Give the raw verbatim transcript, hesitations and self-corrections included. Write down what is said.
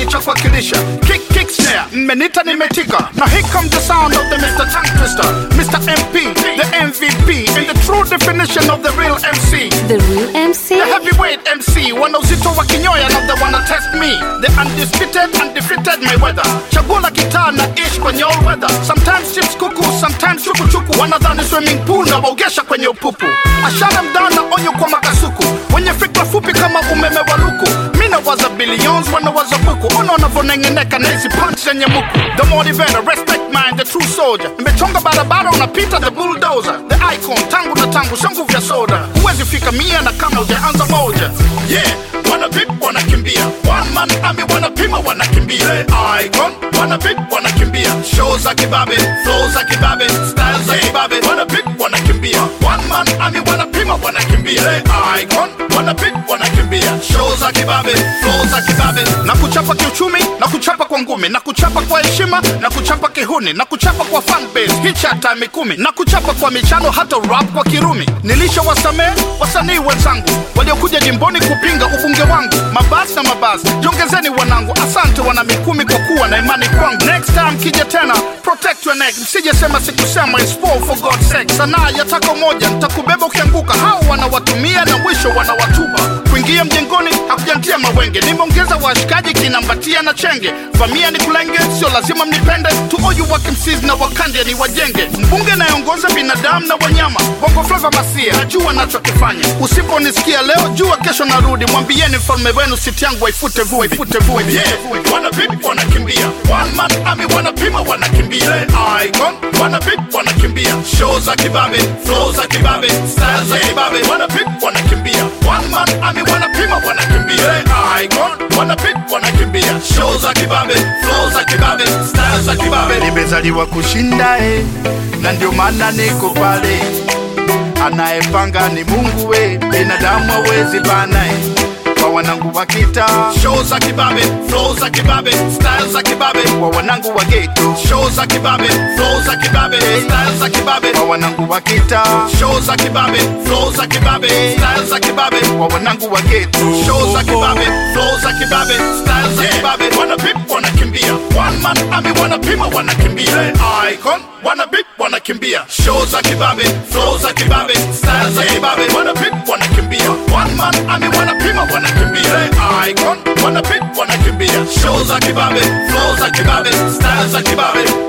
cha kuwakilisha. Kick, kick, snare, mmenita nimetika. Now here comes the sound of the Mister Tongue Twister, Mister M P, the M V P, and the true definition of the real M C. The real M C? The heavyweight M C, wanauzito wa kinyoya na the wanna test me. The undisputed, undefeated Mayweather. Chagula gitaa na ish kwenye all weather. Sometimes chips kuku, sometimes chuku chuku. Wanadhani swimming pool na waogesha kwenye upupu. Ashara mdana onyo kwa makasuku. Wenye fikra fupi kama umeme wa luku. Mina waza billions, wana waza buku. Ono wanavonengeneka na hizi punch zenye muku. The motivator, respect mind, the true soldier. Mbechonga barabara unapita the bulldozer. The icon, tangu na tangu, shongu vya soda. Huwezi fika mia na kama ujaanza moja. Yeah, wana pip, wana kimbia. One man army, wana pima, wana kimbia. The icon, wana pip, wana kimbia. Shows za kibabe, flows za kibabe, styles za kibabe. Wana pip, wana kimbia. One man army, wana pima, wana kimbia. The icon, wana pip, wana kimbia. Shows za kibabe, flows za kibabe. Na kuchapa kiuchumi, na kuchapa kwa ngumi, na kuchapa kwa heshima, na kuchapa kihuni, na kuchapa kwa fanbase, hicha time kumi, na kuchapa kwa michano hata rap kwa Kirumi. Nilisha wasamee wasanii wenzangu waliokuja jimboni kupinga ubunge wangu. Mabasi na mabasi, jongezeni wanangu. Asante wana Mikumi kwa kuwa na imani kwangu. Next time kija tena, protect your neck. Msije sema sikusema, it's for for God's sake. Sanaa ya tako moja, nitakubeba ukianguka. Hao wanawatumia na mwisho wanawatupa. Kuingia mjengoni, hakujantia mawenge. Nimeongeza washikaji kinambatia na chenge. Famia ni kulenge, sio lazima mnipende. To all you work M Cs na wakandia ni wajenge. Mbunge naiongoza binadamu na wanyama. Bongo Flava masia, najua nachokifanya. Usiponisikia leo, jua kesho narudi. Mwambieni mfalme wenu siti yangu waifute vue, ifute vue. Yeah, wana pip, wana kimbia. One man army, wana pima, wana kimbia. Icon, wana pip, wana kimbia. Shows za kibabe, flows za kibabe, styles za kibabe. Wana pip, wana kimbia. One man army, wana pima, wana kimbia. Icon, wana pip, wana kimbia. Shows za kibabe, flows za kibabe, styles za kibabe. Nimezaliwa kushinda eh, na ndio maana niko pale. Anayepanga ni Mungu we, binadamu hawezi bana eh. Kwa wanangu wa kita, shows za kibabe, flows za kibabe, styles za kibabe. Kwa wanangu wa ghetto, shows za kibabe, flows za kibabe, styles za kibabe. Kwa wanangu wa kita, shows za kibabe, flows za kibabe, styles za kibabe. Kwa wanangu wa ghetto, shows za kibabe, flows za kibabe, styles za kibabe. Wana pip, wana kimbia. One man army, wana pima, wana kimbia. Icon, wana pip, wana kimbia. Shows za kibabe, flows za kibabe, styles za kibabe. Wana pip, wana kimbia. One man army, wana pima, wana kimbia. Icon, wana pip, wana kimbia. Shows za kibabe, flows za kibabe, styles za kibabe.